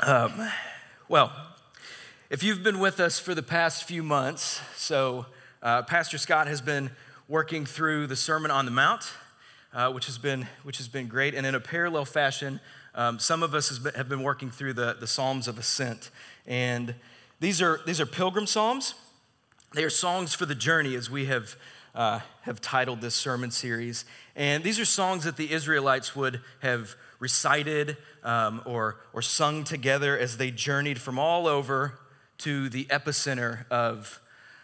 Um, well, if you've been with us for the past few months, Pastor Scott has been working through the Sermon on the Mount, which has been great. And in a parallel fashion, some of us have been working through the Psalms of Ascent. And these are pilgrim psalms. They are songs for the journey, as we have titled this sermon series. And these are songs that the Israelites would have recited or sung together as they journeyed from all over to the epicenter of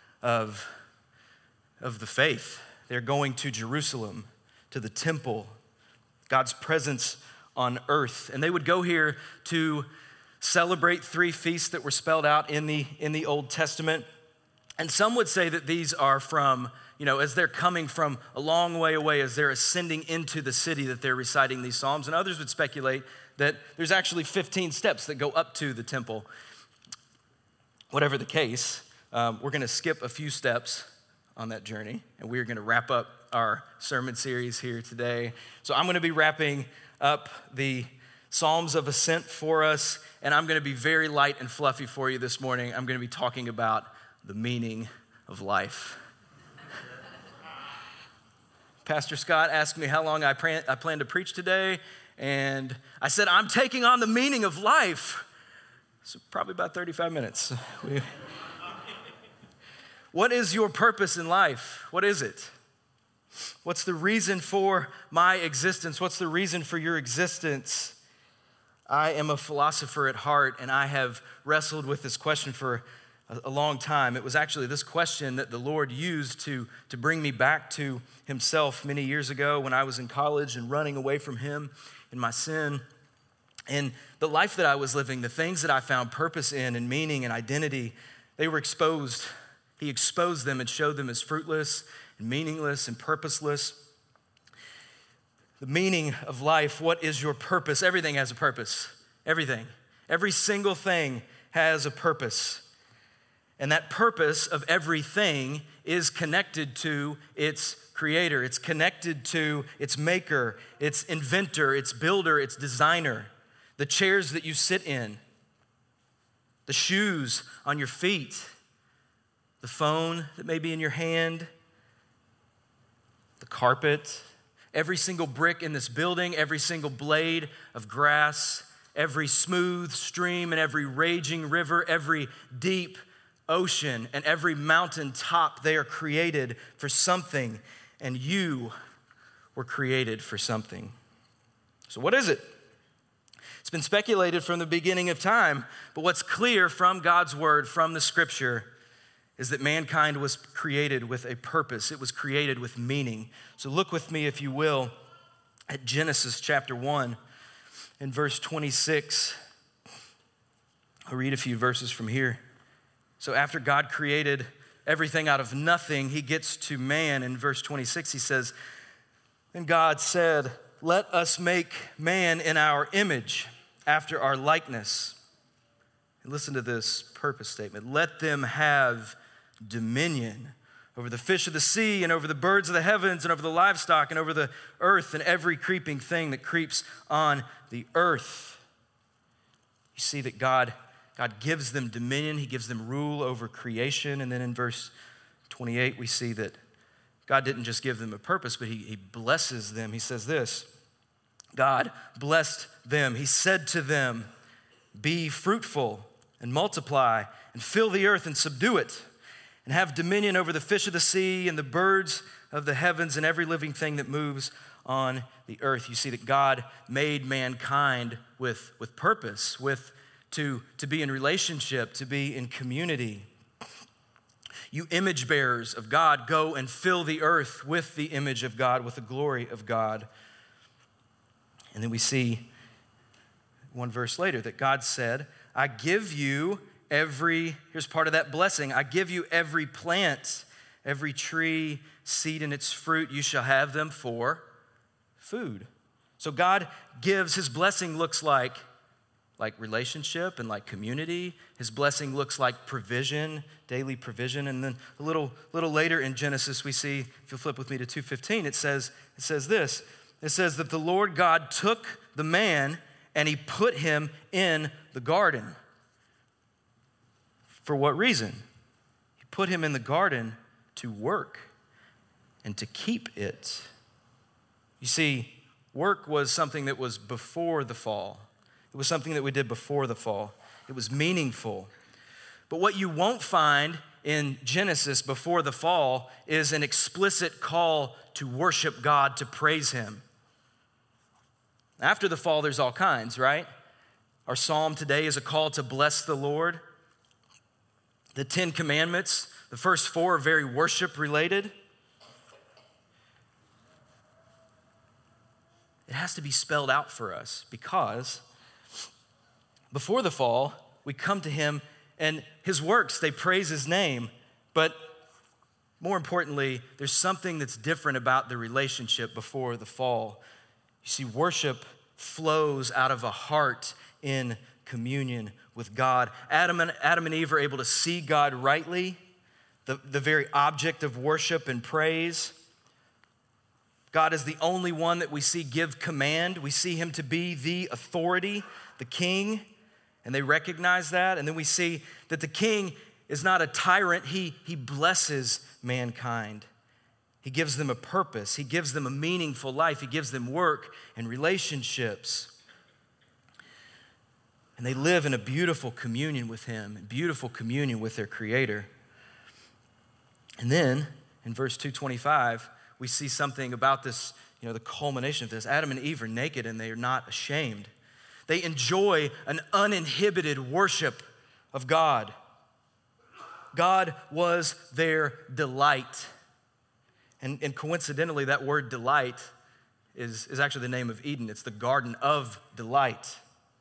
the faith. They're going to Jerusalem, to the temple, God's presence on earth. And they would go here to celebrate 3 feasts that were spelled out in the Old Testament. And some would say that these are from, as they're coming from a long way away, as they're ascending into the city, that they're reciting these psalms. And others would speculate that there's actually 15 steps that go up to the temple. Whatever the case, we're going to skip a few steps on that journey, and we're going to wrap up our sermon series here today. So I'm going to be wrapping up the Psalms of Ascent for us, and I'm going to be very light and fluffy for you this morning. I'm going to be talking about the meaning of life. Pastor Scott asked me how long I plan to preach today, and I said, I'm taking on the meaning of life. So probably about 35 minutes. What is your purpose in life? What is it? What's the reason for my existence? What's the reason for your existence? I am a philosopher at heart, and I have wrestled with this question for a long time. It was actually this question that the Lord used to bring me back to himself many years ago when I was in college and running away from him in my sin. And the life that I was living, the things that I found purpose in and meaning and identity, they were exposed. He exposed them and showed them as fruitless and meaningless and purposeless. The meaning of life, what is your purpose? Everything has a purpose. Everything. Every single thing has a purpose. And that purpose of everything is connected to its creator. It's connected to its maker, its inventor, its builder, its designer. The chairs that you sit in, the shoes on your feet, the phone that may be in your hand, the carpet, every single brick in this building, every single blade of grass, every smooth stream and every raging river, every deep ocean and every mountain top, they are created for something, and you were created for something. So what is it? It's been speculated from the beginning of time, but what's clear from God's word, from the scripture, is that mankind was created with a purpose. It was created with meaning. So look with me, if you will, at Genesis chapter 1 and verse 26. I'll read a few verses from here. So after God created everything out of nothing, he gets to man. In verse 26, he says, "And God said, let us make man in our image, after our likeness." And listen to this purpose statement. "Let them have dominion over the fish of the sea and over the birds of the heavens and over the livestock and over the earth and every creeping thing that creeps on the earth." You see that God gives them dominion. He gives them rule over creation. And then in verse 28, we see that God didn't just give them a purpose, but he blesses them. He says this, God blessed them. He said to them, "Be fruitful and multiply and fill the earth and subdue it and have dominion over the fish of the sea and the birds of the heavens and every living thing that moves on the earth." You see that God made mankind with purpose, to be in relationship, to be in community. You image bearers of God, go and fill the earth with the image of God, with the glory of God. And then we see one verse later that God said, "I give you here's part of that blessing, I give you every plant, every tree, seed in its fruit, you shall have them for food." So God gives, his blessing looks like relationship and like community. His blessing looks like provision, daily provision. And then a little later in Genesis, we see, if you'll flip with me to 2:15, it says this. It says that the Lord God took the man and he put him in the garden. For what reason? He put him in the garden to work and to keep it. You see, work was something that was before the fall. It was something that we did before the fall. It was meaningful. But what you won't find in Genesis before the fall is an explicit call to worship God, to praise him. After the fall, there's all kinds, right? Our psalm today is a call to bless the Lord. The 10 Commandments, the first 4 are very worship related. It has to be spelled out for us because before the fall, we come to him and his works, they praise his name. But more importantly, there's something that's different about the relationship before the fall. You see, worship flows out of a heart in communion with God. Adam and Eve are able to see God rightly, the very object of worship and praise. God is the only one that we see give command. We see him to be the authority, the king, and they recognize that. And then we see that the king is not a tyrant. He blesses mankind. He gives them a purpose. He gives them a meaningful life. He gives them work and relationships. And they live in a beautiful communion with him, a beautiful communion with their Creator. And then in verse 225, we see something about this, the culmination of this. Adam and Eve are naked and they are not ashamed. They enjoy an uninhibited worship of God. God was their delight. And coincidentally, that word delight is actually the name of Eden. It's the garden of delight.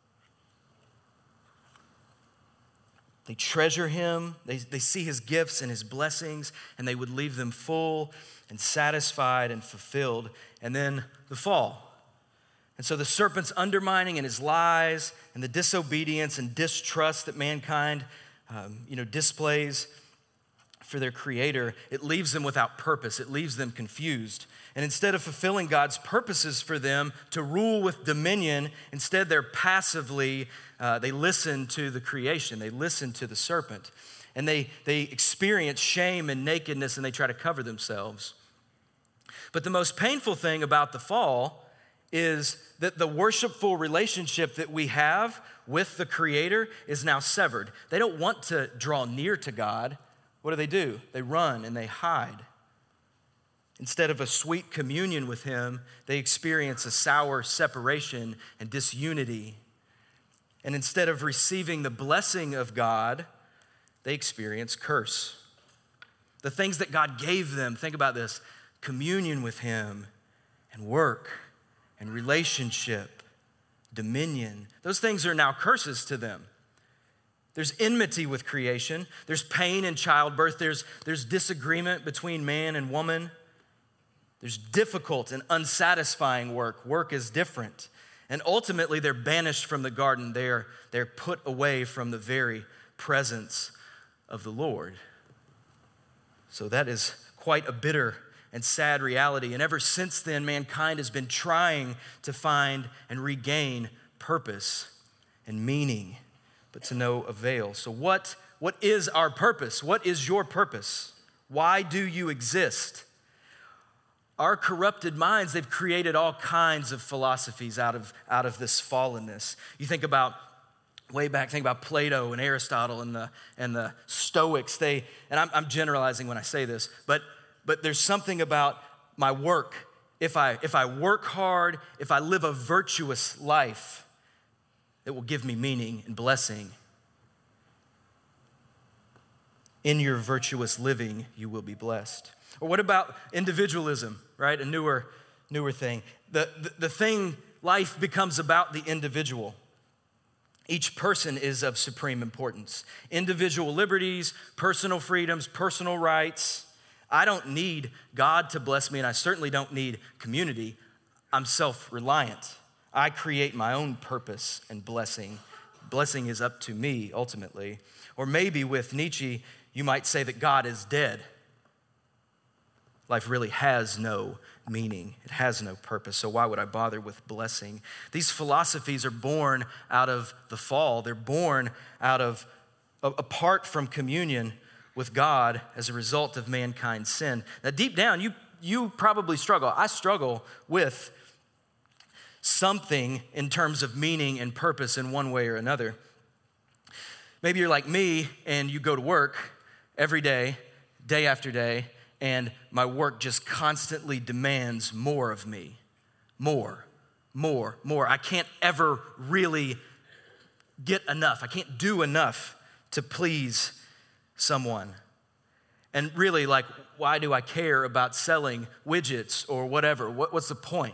They treasure him. They see his gifts and his blessings, and they would leave them full and satisfied and fulfilled. And then the fall. And so the serpent's undermining and his lies and the disobedience and distrust that mankind, displays for their Creator, it leaves them without purpose. It leaves them confused. And instead of fulfilling God's purposes for them to rule with dominion, instead they're passively, they listen to the creation. They listen to the serpent. And they experience shame and nakedness and they try to cover themselves. But the most painful thing about the fall is that the worshipful relationship that we have with the Creator is now severed. They don't want to draw near to God. What do? They run and they hide. Instead of a sweet communion with him, they experience a sour separation and disunity. And instead of receiving the blessing of God, they experience curse. The things that God gave them, think about this, communion with him and work and relationship, dominion, those things are now curses to them. There's enmity with creation. There's pain in childbirth. There's disagreement between man and woman. There's difficult and unsatisfying work. Work is different. And ultimately, they're banished from the garden. They're put away from the very presence of the Lord. So that is quite a bitter and sad reality. And ever since then, mankind has been trying to find and regain purpose and meaning, but to no avail. So what is our purpose? What is your purpose? Why do you exist? Our corrupted minds, they've created all kinds of philosophies out of this fallenness. You think about way back, think about Plato and Aristotle and the Stoics. I'm generalizing when I say this, but there's something about my work. If I work hard, if I live a virtuous life, it will give me meaning and blessing. In your virtuous living, you will be blessed. Or what about individualism, right? A newer thing. The thing, life becomes about the individual. Each person is of supreme importance. Individual liberties, personal freedoms, personal rights. I don't need God to bless me, and I certainly don't need community. I'm self-reliant. I create my own purpose and blessing. Blessing is up to me, ultimately. Or maybe with Nietzsche, you might say that God is dead. Life really has no meaning. It has no purpose. So why would I bother with blessing? These philosophies are born out of the fall. They're born out of, apart from communion with God as a result of mankind's sin. Now, deep down, you probably struggle. I struggle with something in terms of meaning and purpose in one way or another. Maybe you're like me and you go to work every day, day after day, and my work just constantly demands more of me. More. I can't ever really get enough. I can't do enough to please someone. And really, like, why do I care about selling widgets or whatever? What's the point?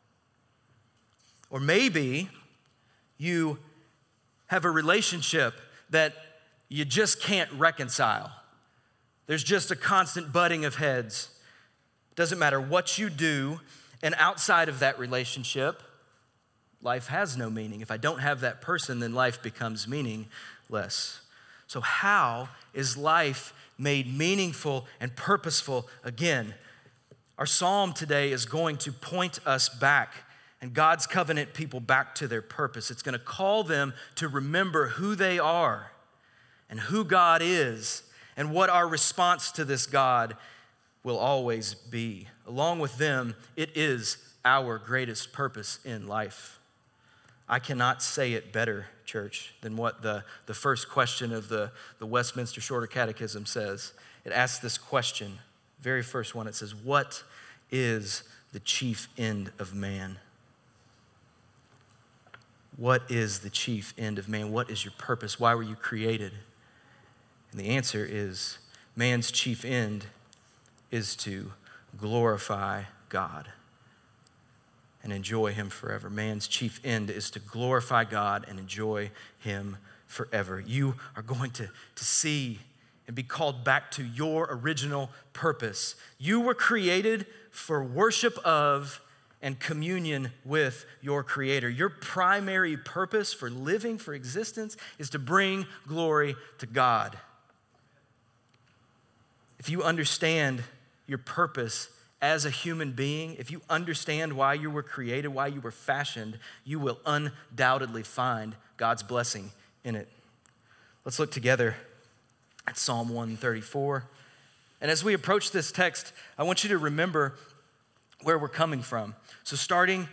Or maybe you have a relationship that you just can't reconcile. There's just a constant butting of heads. Doesn't matter what you do, and outside of that relationship, life has no meaning. If I don't have that person, then life becomes meaningless. So how is life made meaningful and purposeful again? Our psalm today is going to point us back and God's covenant people back to their purpose. It's going to call them to remember who they are and who God is and what our response to this God will always be. Along with them, it is our greatest purpose in life. I cannot say it better, church, than what the first question of the Westminster Shorter Catechism says. It asks this question, very first one. It says, what is the chief end of man? What is the chief end of man? What is your purpose? Why were you created? And the answer is, man's chief end is to glorify God and enjoy him forever. Man's chief end is to glorify God and enjoy him forever. You are going to see and be called back to your original purpose. You were created for worship of and communion with your Creator. Your primary purpose for living, for existence, is to bring glory to God. If you understand your purpose as a human being, if you understand why you were created, why you were fashioned, you will undoubtedly find God's blessing in it. Let's look together at Psalm 134. And as we approach this text, I want you to remember where we're coming from. So starting,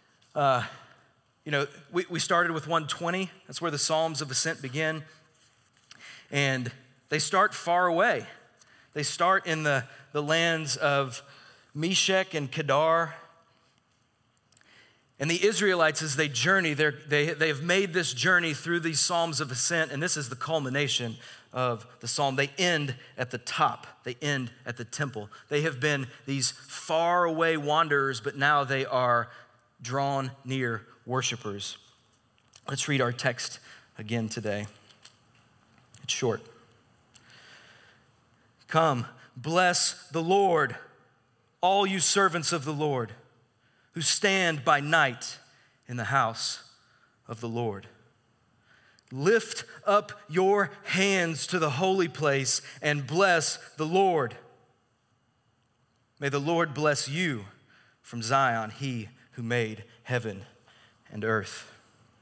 we started with 120. That's where the Psalms of Ascent begin. And they start far away. They start in the lands of Meshech and Kedar. And the Israelites, as they journey, they have made this journey through these Psalms of Ascent, and this is the culmination of the psalm. They end at the top. They end at the temple. They have been these faraway wanderers, but now they are drawn near worshipers. Let's read our text again today. It's short. Come, bless the Lord, all you servants of the Lord, who stand by night in the house of the Lord. Lift up your hands to the holy place and bless the Lord. May the Lord bless you from Zion, he who made heaven and earth.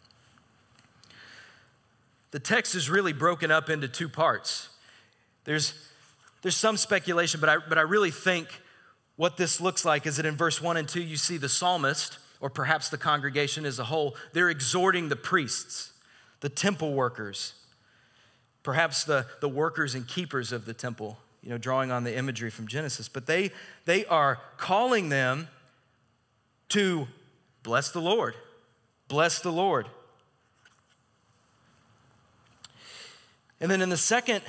The text is really broken up into two parts. There's some speculation, but I really think what this looks like is that in verse 1 and 2, you see the psalmist, or perhaps the congregation as a whole, they're exhorting the priests, the temple workers, perhaps the workers and keepers of the temple, drawing on the imagery from Genesis. But they are calling them to bless the Lord. Bless the Lord. And then in the third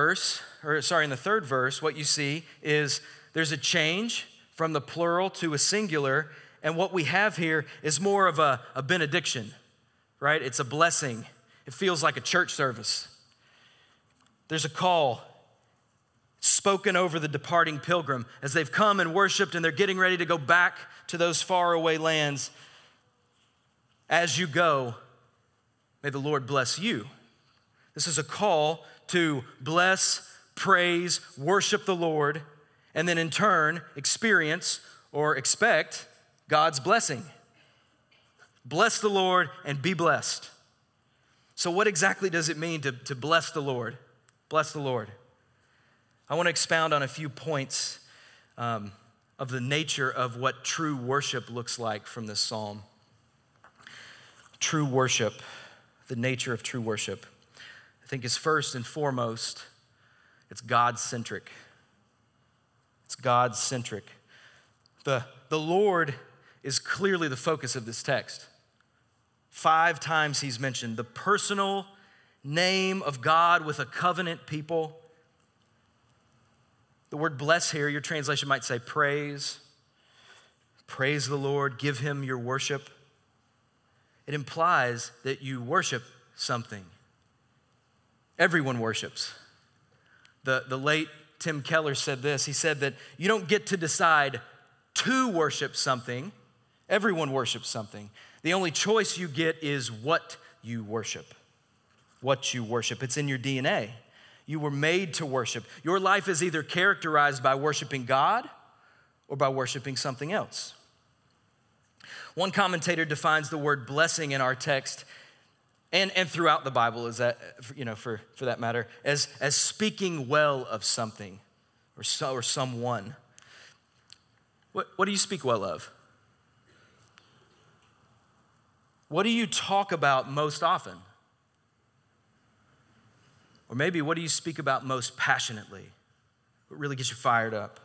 verse, what you see is there's a change from the plural to a singular, and what we have here is more of a benediction, right? It's a blessing. It feels like a church service. There's a call spoken over the departing pilgrim as they've come and worshiped and they're getting ready to go back to those faraway lands. As you go, may the Lord bless you. This is a call to bless, praise, worship the Lord, and then in turn experience or expect God's blessing. Bless the Lord and be blessed. So what exactly does it mean to bless the Lord? Bless the Lord. I want to expound on a few points of the nature of what true worship looks like from this psalm. True worship, the nature of true worship, I think is first and foremost, it's God-centric. It's God-centric. The Lord is clearly the focus of this text. 5 times he's mentioned the personal name of God with a covenant people. The word bless here, your translation might say praise. Praise the Lord, give him your worship. It implies that you worship something. Everyone worships. The late Tim Keller said this. He said that you don't get to decide to worship something. Everyone worships something. The only choice you get is what you worship. What you worship. It's in your DNA. You were made to worship. Your life is either characterized by worshiping God or by worshiping something else. One commentator defines the word blessing in our text and throughout the Bible, is that, for that matter, as speaking well of something or someone. What do you speak well of? What do you talk about most often? Or maybe what do you speak about most passionately? What really gets you fired up?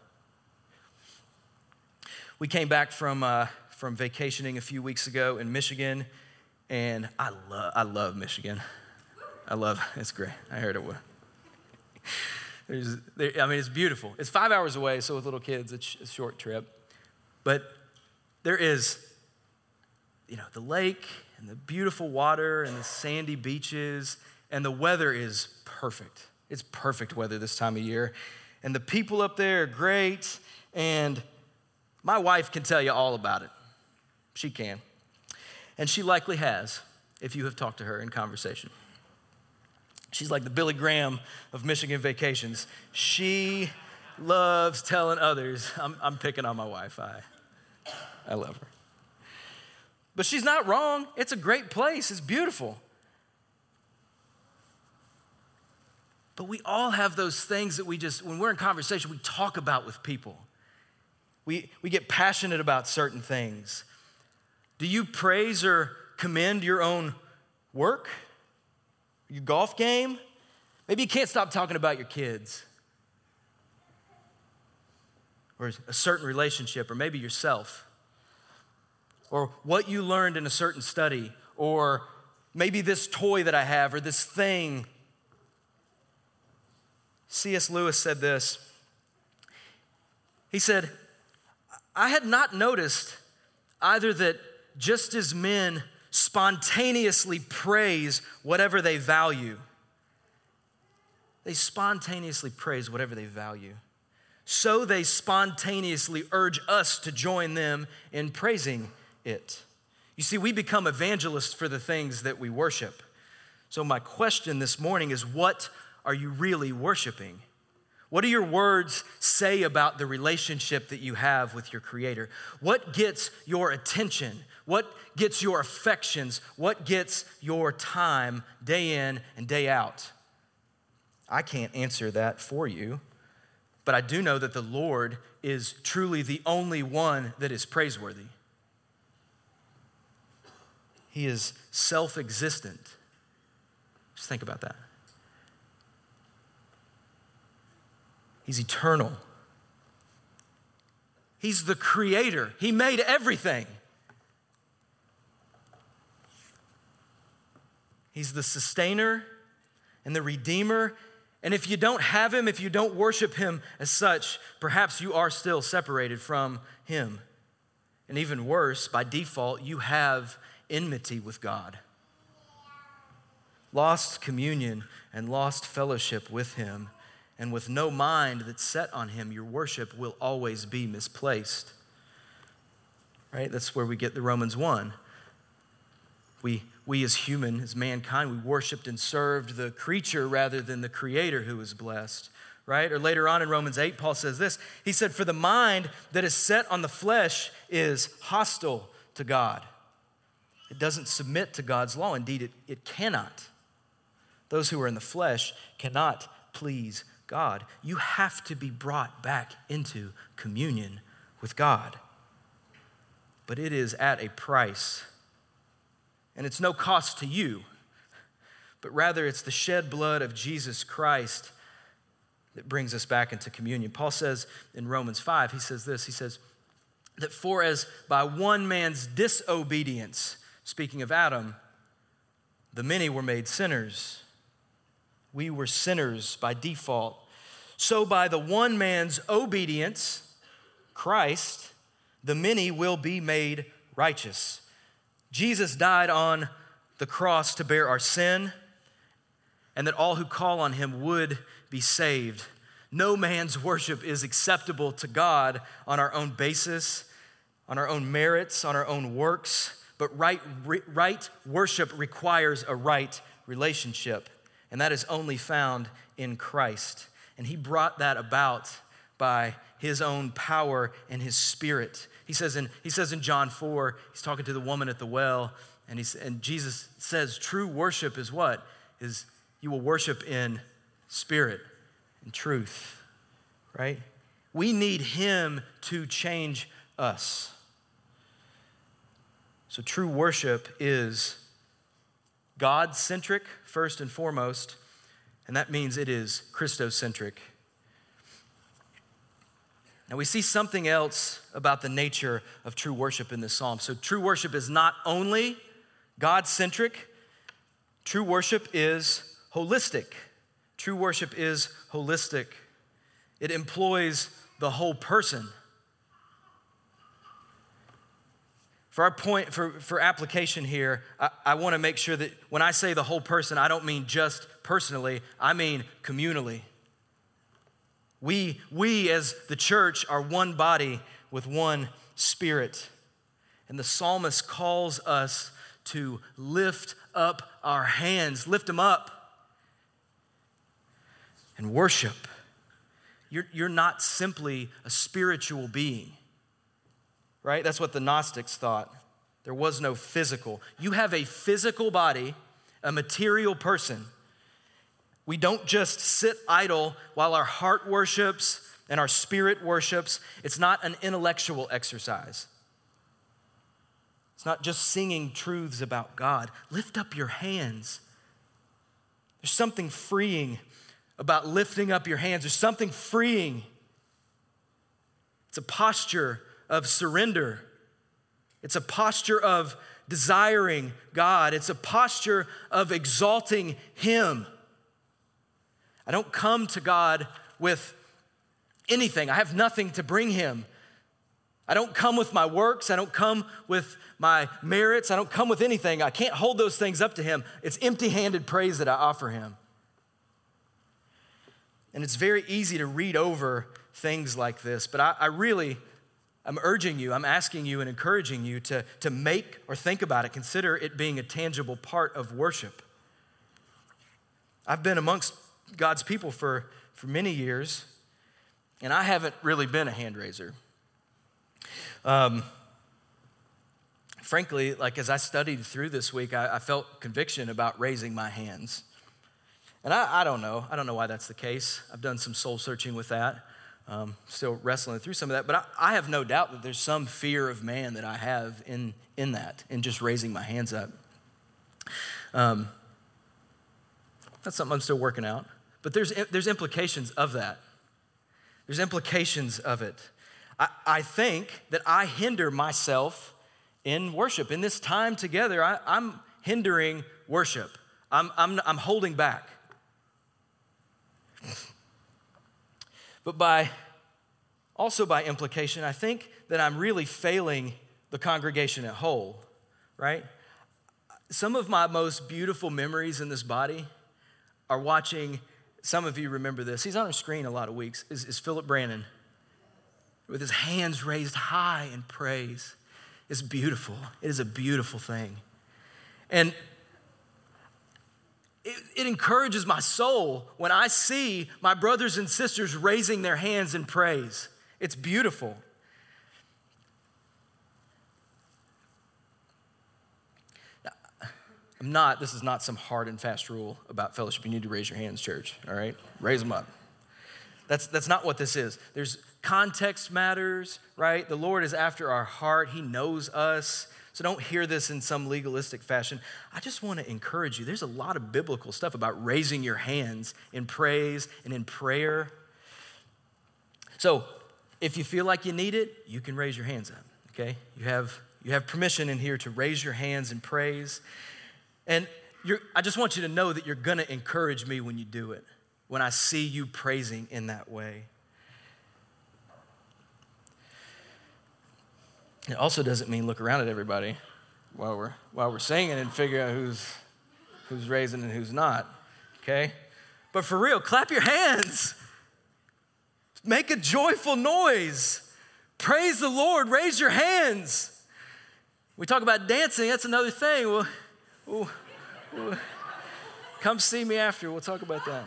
We came back from vacationing a few weeks ago in Michigan, and I love Michigan. It's great. I heard it was. It's beautiful. It's 5 hours away, so with little kids, it's a short trip. But there is, the lake and the beautiful water and the sandy beaches, and the weather is perfect. It's perfect weather this time of year. And the people up there are great, and my wife can tell you all about it. She can. And she likely has, if you have talked to her in conversation. She's like the Billy Graham of Michigan vacations. She loves telling others. I'm picking on my wife. I love her. But she's not wrong. It's a great place. It's beautiful. But we all have those things that when we're in conversation, we talk about with people. We get passionate about certain things. Do you praise or commend your own work? Your golf game? Maybe you can't stop talking about your kids. Or a certain relationship, or maybe yourself. Or what you learned in a certain study, or maybe this toy that I have, or this thing. C.S. Lewis said this. He said, I had not noticed either that just as men spontaneously praise whatever they value, they spontaneously praise whatever they value. So they spontaneously urge us to join them in praising it. You see, we become evangelists for the things that we worship. So my question this morning is, what are you really worshiping? What do your words say about the relationship that you have with your Creator? What gets your attention? What gets your affections? What gets your time day in and day out? I can't answer that for you, but I do know that the Lord is truly the only one that is praiseworthy. He is self-existent. Just think about that. He's eternal. He's the creator. He made everything. He's the sustainer and the redeemer. And if you don't have him, if you don't worship him as such, perhaps you are still separated from him. And even worse, by default, you have enmity with God. Lost communion and lost fellowship with him. And with no mind that's set on him, your worship will always be misplaced. Right? That's where we get the Romans 1. We as human, as mankind, we worshiped and served the creature rather than the Creator who is blessed. right? Or later on in Romans 8, Paul says this. He said, for the mind that is set on the flesh is hostile to God. It doesn't submit to God's law. Indeed, it cannot. Those who are in the flesh cannot please God. You have to be brought back into communion with God. But it is at a price. And it's no cost to you, but rather it's the shed blood of Jesus Christ that brings us back into communion. Paul says in Romans 5, he says this, he says, that for as by one man's disobedience, speaking of Adam, the many were made sinners. We were sinners by default. So by the one man's obedience, Christ, the many will be made righteous. Jesus died on the cross to bear our sin, and that all who call on him would be saved. No man's worship is acceptable to God on our own basis, on our own merits, on our own works, but right worship requires a right relationship, and that is only found in Christ. And he brought that about by his own power and his Spirit. He says in John 4, he's talking to the woman at the well, and Jesus says, true worship is what? Is you will worship in spirit and truth, right? We need him to change us. So true worship is God-centric, first and foremost, and that means it is Christocentric. Now we see something else about the nature of true worship in this psalm. So true worship is not only God-centric, true worship is holistic. True worship is holistic. It employs the whole person. For our point, for application here, I want to make sure that when I say the whole person, I don't mean just personally, I mean communally. We as the church are one body with one spirit. And the psalmist calls us to lift up our hands, lift them up, and worship. You're not simply a spiritual being, right? That's what the Gnostics thought. There was no physical. You have a physical body, a material person. We don't just sit idle while our heart worships and our spirit worships. It's not an intellectual exercise. It's not just singing truths about God. Lift up your hands. There's something freeing about lifting up your hands. There's something freeing. It's a posture of surrender. It's a posture of desiring God. It's a posture of exalting him. I don't come to God with anything. I have nothing to bring him. I don't come with my works. I don't come with my merits. I don't come with anything. I can't hold those things up to him. It's empty-handed praise that I offer him. And it's very easy to read over things like this, but I'm urging you, I'm asking you and encouraging you to make or think about it. Consider it being a tangible part of worship. I've been amongst God's people for many years, and I haven't really been a hand raiser. Frankly, like as I studied through this week, I felt conviction about raising my hands. And I don't know why that's the case. I've done some soul searching with that, still wrestling through some of that. But I have no doubt that there's some fear of man that I have in that, in just raising my hands up. That's something I'm still working out. But there's implications of that. There's implications of it. I think that I hinder myself in worship. In this time together, I'm hindering worship. I'm holding back. But also by implication, I think that I'm really failing the congregation at whole, right? Some of my most beautiful memories in this body are watching, some of you remember this, he's on our screen a lot of weeks, is Philip Brannon with his hands raised high in praise. It's beautiful. It is a beautiful thing. And it encourages my soul when I see my brothers and sisters raising their hands in praise. It's beautiful. This is not some hard and fast rule about fellowship. You need to raise your hands, church, all right? Raise them up. That's not what this is. There's context matters, right? The Lord is after our heart. He knows us. So don't hear this in some legalistic fashion. I just want to encourage you. There's a lot of biblical stuff about raising your hands in praise and in prayer. So if you feel like you need it, you can raise your hands up, okay? You have permission in here to raise your hands in praise. And I just want you to know that you're going to encourage me when you do it, when I see you praising in that way. It also doesn't mean look around at everybody while we're singing and figure out who's raising and who's not, okay? But for real, clap your hands. Make a joyful noise. Praise the Lord. Raise your hands. We talk about dancing. That's another thing. We'll come see me after. We'll talk about that.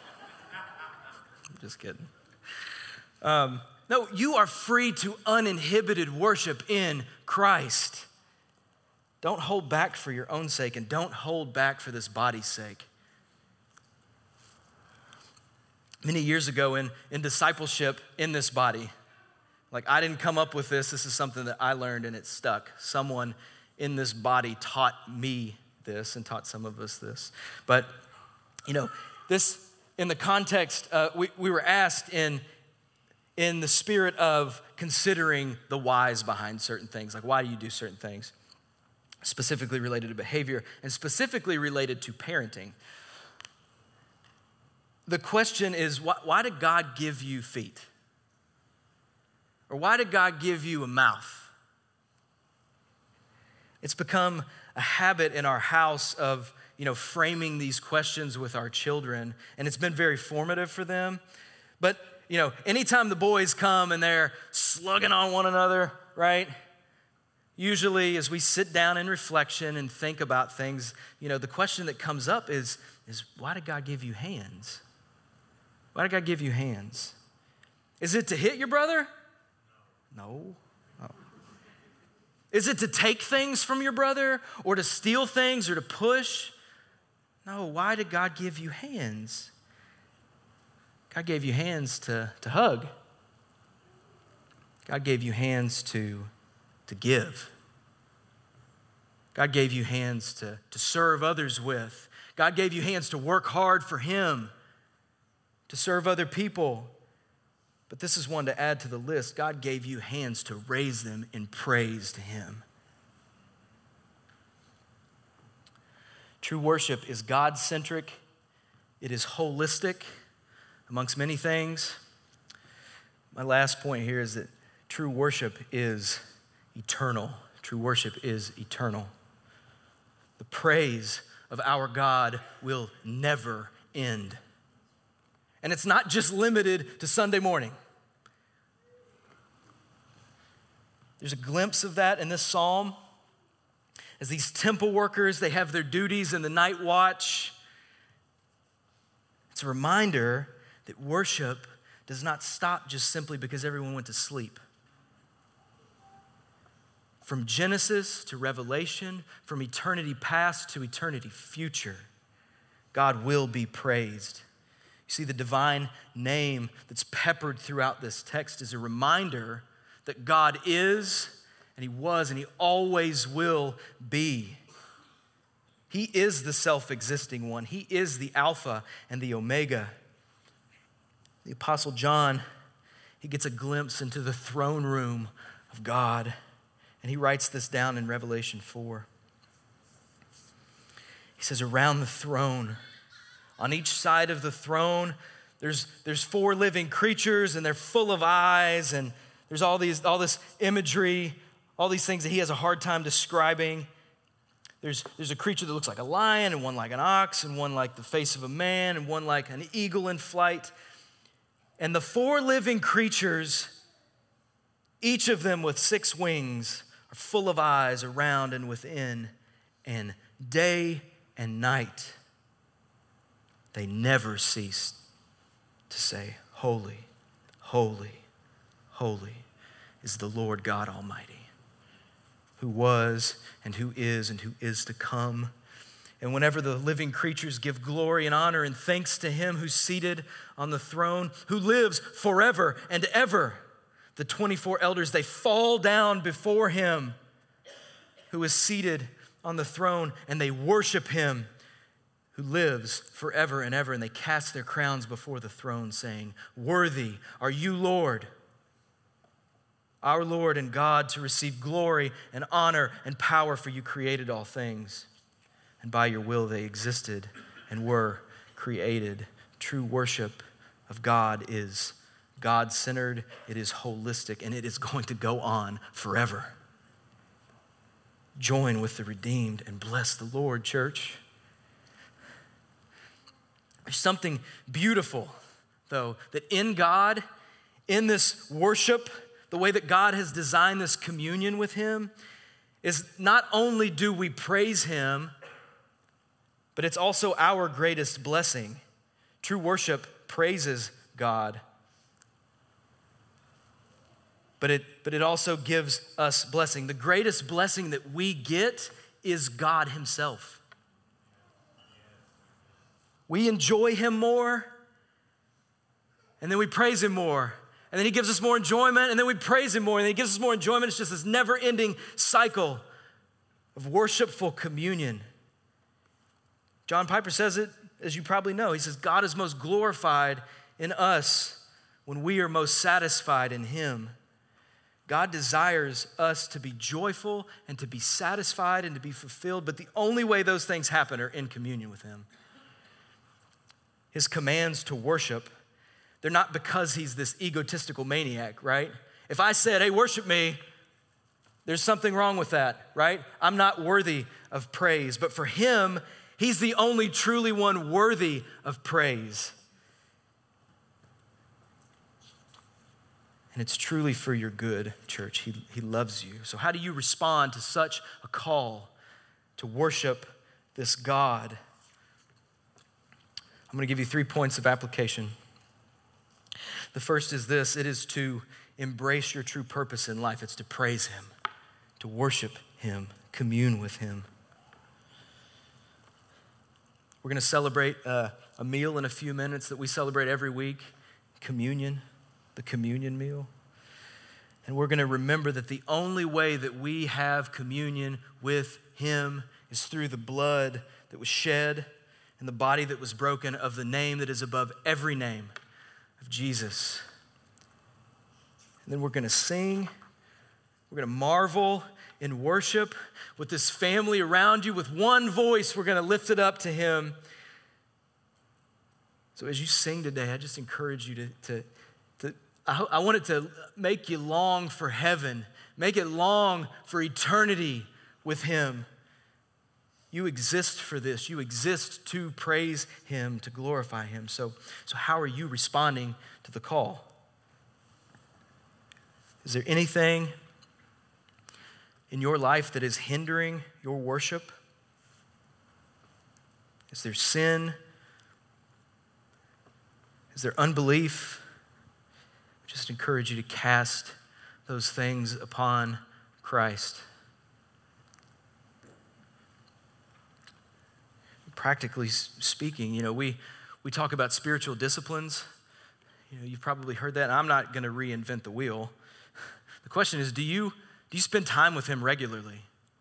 I'm just kidding. No, you are free to uninhibited worship in Christ. Don't hold back for your own sake, and don't hold back for this body's sake. Many years ago in discipleship in this body, like I didn't come up with this. This is something that I learned and it stuck. Someone in this body taught me this and taught some of us this. But, this in the context, we were asked in the spirit of considering the whys behind certain things, like why do you do certain things, specifically related to behavior and specifically related to parenting. The question is, why did God give you feet? Or why did God give you a mouth? It's become a habit in our house of, framing these questions with our children, and it's been very formative for them. But anytime the boys come and they're slugging on one another, right? Usually as we sit down in reflection and think about things, the question that comes up is why did God give you hands? Why did God give you hands? Is it to hit your brother? No. Oh. Is it to take things from your brother or to steal things or to push? No. Why did God give you hands? God gave you hands to hug. God gave you hands to give. God gave you hands to serve others with. God gave you hands to work hard for Him, to serve other people. But this is one to add to the list. God gave you hands to raise them in praise to Him. True worship is God-centric. It is holistic. Amongst many things, my last point here is that true worship is eternal. True worship is eternal. The praise of our God will never end. And it's not just limited to Sunday morning. There's a glimpse of that in this psalm. As these temple workers, they have their duties in the night watch. It's a reminder that worship does not stop just simply because everyone went to sleep. From Genesis to Revelation, from eternity past to eternity future, God will be praised. You see, the divine name that's peppered throughout this text is a reminder that God is, and He was, and He always will be. He is the self-existing one. He is the Alpha and the Omega. The Apostle John, he gets a glimpse into the throne room of God, and he writes this down in Revelation 4. He says, around the throne, on each side of the throne, there's 4 living creatures, and they're full of eyes, and there's all this imagery, all these things that he has a hard time describing. There's a creature that looks like a lion, and one like an ox, and one like the face of a man, and one like an eagle in flight. And the 4 living creatures, each of them with 6 wings, are full of eyes around and within, and day and night they never cease to say, holy, holy, holy is the Lord God Almighty, who was and who is to come. And whenever the living creatures give glory and honor and thanks to him who's seated on the throne, who lives forever and ever, the 24 elders, they fall down before him who is seated on the throne, and they worship him who lives forever and ever. And they cast their crowns before the throne, saying, worthy are you, Lord, our Lord and God, to receive glory and honor and power, for you created all things. And by your will they existed and were created. True worship of God is God-centered, it is holistic, and it is going to go on forever. Join with the redeemed and bless the Lord, church. There's something beautiful, though, that in God, in this worship, the way that God has designed this communion with him, is not only do we praise him, but it's also our greatest blessing. True worship praises God. But it also gives us blessing. The greatest blessing that we get is God himself. We enjoy him more, and then we praise him more. And then he gives us more enjoyment, and then we praise him more, and then he gives us more enjoyment. It's just this never-ending cycle of worshipful communion. John Piper says it, as you probably know. He says, God is most glorified in us when we are most satisfied in him. God desires us to be joyful and to be satisfied and to be fulfilled, but the only way those things happen are in communion with him. His commands to worship, they're not because he's this egotistical maniac, right? If I said, hey, worship me, there's something wrong with that, right? I'm not worthy of praise. But for him, he's the only truly one worthy of praise. And it's truly for your good, church. He loves you. So how do you respond to such a call to worship this God? I'm going to give you 3 points of application. The first is this: it is to embrace your true purpose in life. It's to praise him, to worship him, commune with him. We're going to celebrate a meal in a few minutes that we celebrate every week, communion, the communion meal. And we're going to remember that the only way that we have communion with him is through the blood that was shed and the body that was broken of the name that is above every name, of Jesus. And then we're going to sing, we're going to marvel in worship with this family around you. With one voice, we're going to lift it up to him. So as you sing today, I just encourage you I want it to make you long for heaven, make it long for eternity with him. You exist for this. You exist to praise him, to glorify him. So how are you responding to the call? Is there anything in your life that is hindering your worship? Is there sin? Is there unbelief? I just encourage you to cast those things upon Christ. Practically speaking, we talk about spiritual disciplines. You've probably heard that, and I'm not going to reinvent the wheel. The question is, do you spend time with him regularly?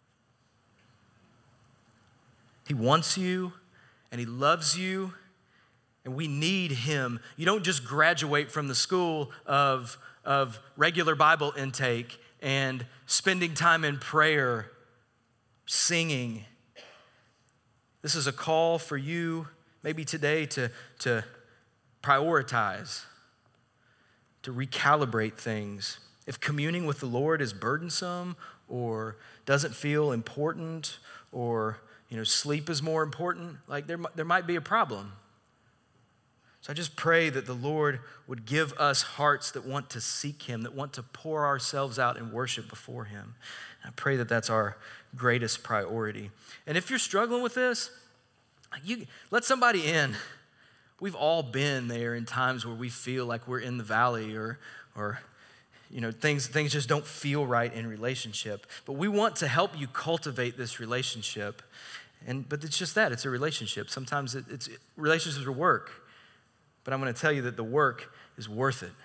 He wants you, and he loves you, and we need him. You don't just graduate from the school of regular Bible intake and spending time in prayer, singing. This is a call for you maybe today to prioritize, to recalibrate things. If communing with the Lord is burdensome or doesn't feel important, or sleep is more important, like there might be a problem. So I just pray that the Lord would give us hearts that want to seek him, that want to pour ourselves out in worship before him. And I pray that that's our greatest priority. And if you're struggling with this, you let somebody in. We've all been there in times where we feel like we're in the valley or things just don't feel right in relationship. But we want to help you cultivate this relationship. But it's just that, it's a relationship. Sometimes it's relationships are work. But I'm going to tell you that the work is worth it.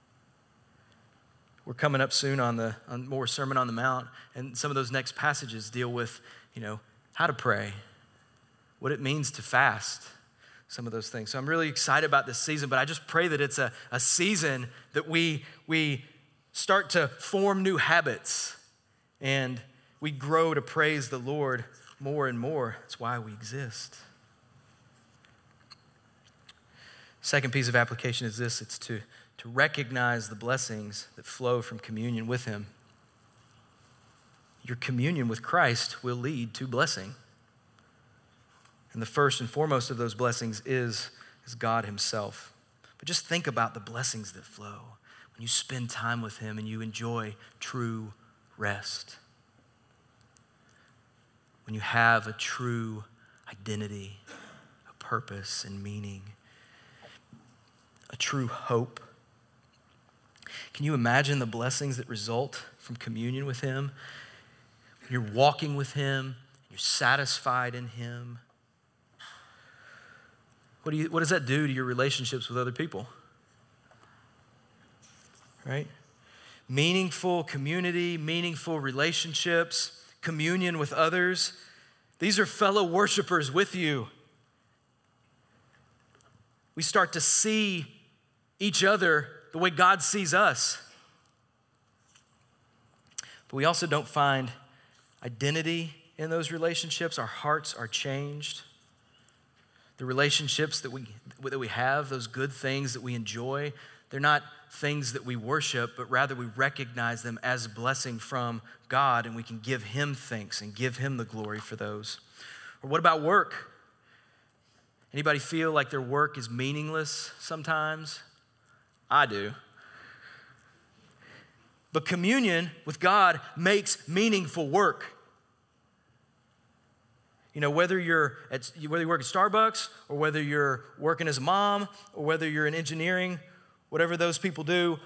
We're coming up soon on more Sermon on the Mount, and some of those next passages deal with, how to pray, what it means to fast, some of those things. So I'm really excited about this season, but I just pray that it's a season that we start to form new habits and we grow to praise the Lord more and more. That's why we exist. Second piece of application is this. It's to recognize the blessings that flow from communion with him. Your communion with Christ will lead to blessing. And the first and foremost of those blessings is God himself. But just think about the blessings that flow when you spend time with him and you enjoy true rest. When you have a true identity, a purpose and meaning, a true hope. Can you imagine the blessings that result from communion with him? You're walking with him, you're satisfied in him. What does that do to your relationships with other people? Right? Meaningful community, meaningful relationships, communion with others. These are fellow worshipers with you. We start to see each other the way God sees us. But we also don't find identity in those relationships. Our hearts are changed. The relationships that we have, those good things that we enjoy, they're not things that we worship, but rather we recognize them as a blessing from God, and we can give him thanks and give him the glory for those. Or what about work? Anybody feel like their work is meaningless sometimes? I do. But communion with God makes meaningful work. Whether you work at Starbucks or whether you're working as a mom or whether you're in engineering, whatever those people do,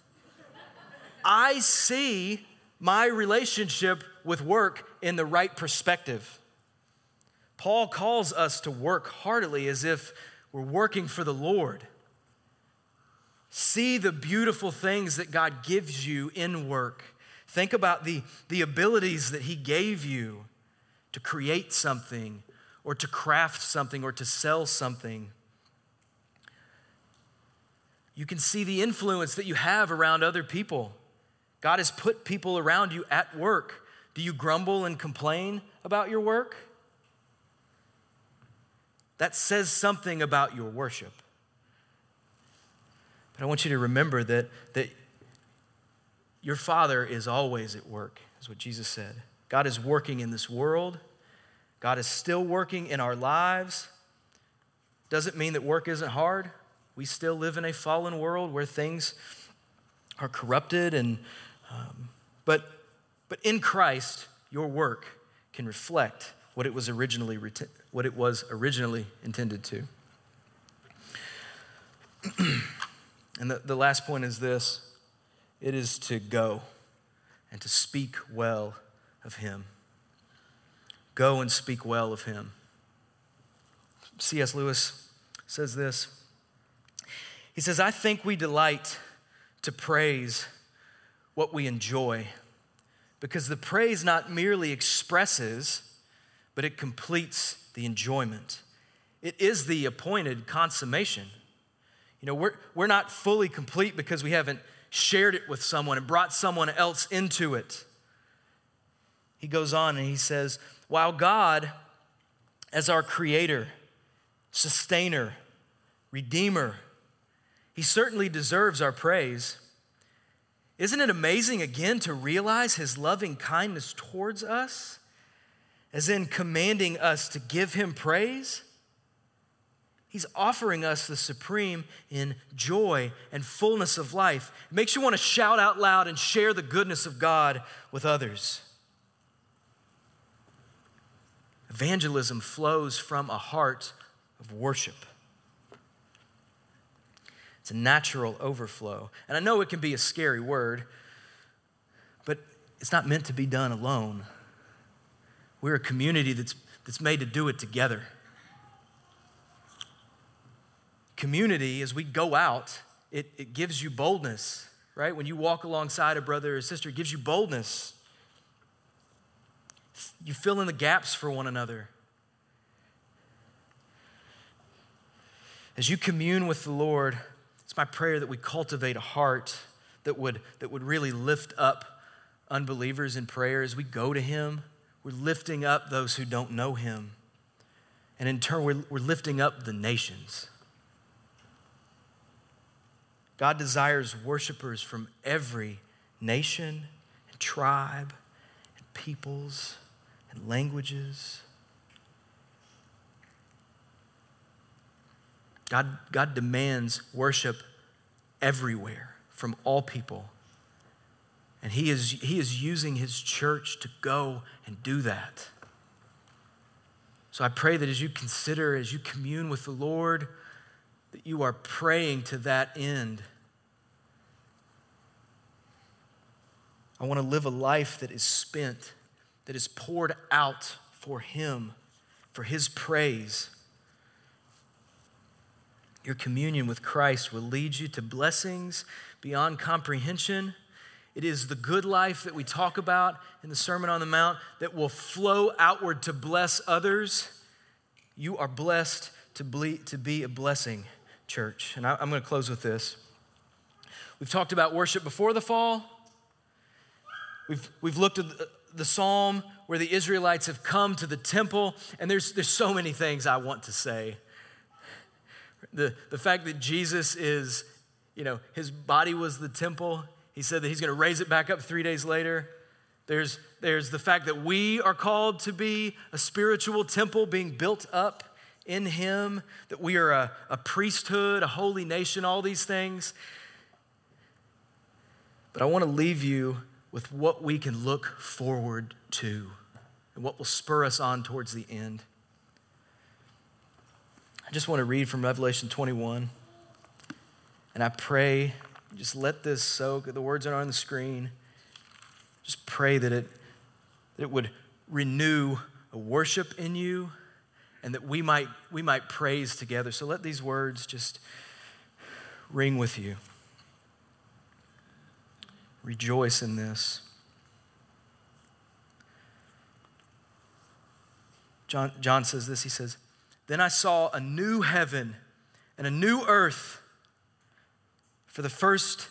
I see my relationship with work in the right perspective. Paul calls us to work heartily as if we're working for the Lord. See the beautiful things that God gives you in work. Think about the abilities that he gave you to create something or to craft something or to sell something. You can see the influence that you have around other people. God has put people around you at work. Do you grumble and complain about your work? That says something about your worship. But I want you to remember that your Father is always at work, is what Jesus said. God is working in this world. God is still working in our lives. Doesn't mean that work isn't hard. We still live in a fallen world where things are corrupted, but in Christ, your work can reflect what it was originally intended to. And the last point is this: it is to go and to speak well of him. Go and speak well of him. C.S. Lewis says this. He says, I think we delight to praise what we enjoy, because the praise not merely expresses, but it completes the enjoyment. It is the appointed consummation. We're not fully complete because we haven't shared it with someone and brought someone else into it. He goes on and he says, while God, as our creator, sustainer, redeemer, he certainly deserves our praise. Isn't it amazing again to realize his loving kindness towards us, as in commanding us to give him praise? He's offering us the supreme in joy and fullness of life. It makes you want to shout out loud and share the goodness of God with others. Evangelism flows from a heart of worship. It's a natural overflow. And I know it can be a scary word, but it's not meant to be done alone. We're a community that's made to do it together. Community, as we go out, it gives you boldness, right? When you walk alongside a brother or sister, it gives you boldness. You fill in the gaps for one another. As you commune with the Lord, it's my prayer that we cultivate a heart that would really lift up unbelievers in prayer. As we go to Him, we're lifting up those who don't know Him. And in turn, we're lifting up the nations. God desires worshipers from every nation and tribe and peoples and languages. God demands worship everywhere from all people. And He is using His church to go and do that. So I pray that as you consider, as you commune with the Lord, that you are praying to that end. I want to live a life that is spent, that is poured out for Him, for His praise. Your communion with Christ will lead you to blessings beyond comprehension. It is the good life that we talk about in the Sermon on the Mount that will flow outward to bless others. You are blessed to be a blessing, church. And I'm going to close with this. We've talked about worship before the fall. We've looked at the psalm where the Israelites have come to the temple, and there's so many things I want to say. The fact that Jesus is, His body was the temple. He said that He's going to raise it back up 3 days later. There's the fact that we are called to be a spiritual temple being built up in Him, that we are a priesthood, a holy nation, all these things. But I want to leave you with what we can look forward to and what will spur us on towards the end. I just want to read from Revelation 21, and I pray, just let this soak. The words are on the screen. Just pray that it would renew a worship in you, and that we might praise together. So let these words just ring with you. Rejoice in this. John says this, he says, "Then I saw a new heaven and a new earth, for the first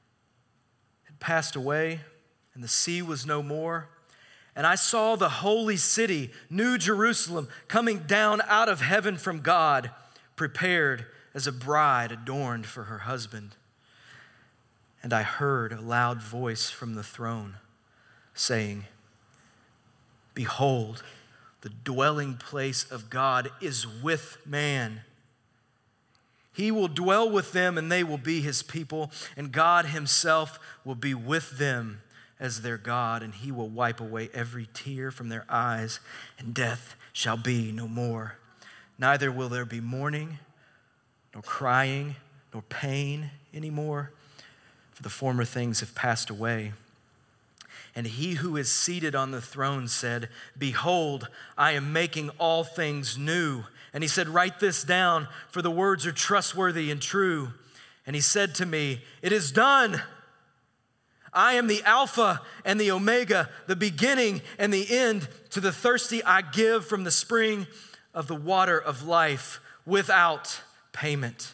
had passed away, and the sea was no more. And I saw the holy city, New Jerusalem, coming down out of heaven from God, prepared as a bride adorned for her husband. And I heard a loud voice from the throne saying, 'Behold, the dwelling place of God is with man. He will dwell with them, and they will be His people, and God Himself will be with them as their God, and He will wipe away every tear from their eyes, and death shall be no more. Neither will there be mourning, nor crying, nor pain anymore, for the former things have passed away.' And He who is seated on the throne said, 'Behold, I am making all things new.' And He said, 'Write this down, for the words are trustworthy and true.' And He said to me, 'It is done. I am the Alpha and the Omega, the beginning and the end. To the thirsty I give from the spring of the water of life without payment.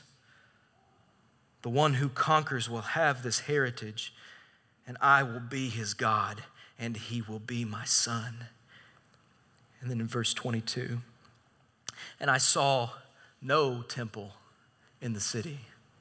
The one who conquers will have this heritage, and I will be his God, and he will be my son.'" And then in verse 22, "And I saw no temple in the city,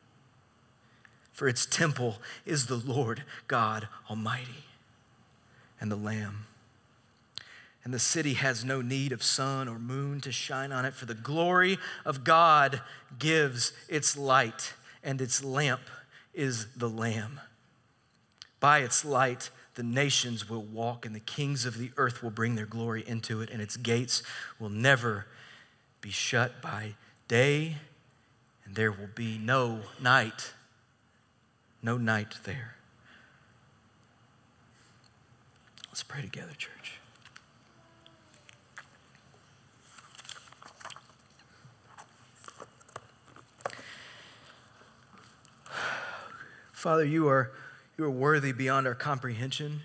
for its temple is the Lord God Almighty and the Lamb. And the city has no need of sun or moon to shine on it, for the glory of God gives its light, and its lamp is the Lamb. By its light, the nations will walk, and the kings of the earth will bring their glory into it, and its gates will never be shut by day, and there will be no night there. Let's pray together, church. Father, you are worthy beyond our comprehension.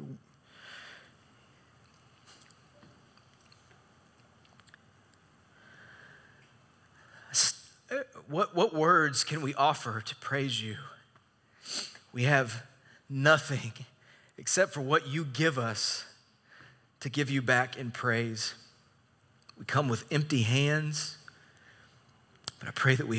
What words can we offer to praise you? We have nothing except for what you give us to give you back in praise. We come with empty hands, but I pray that we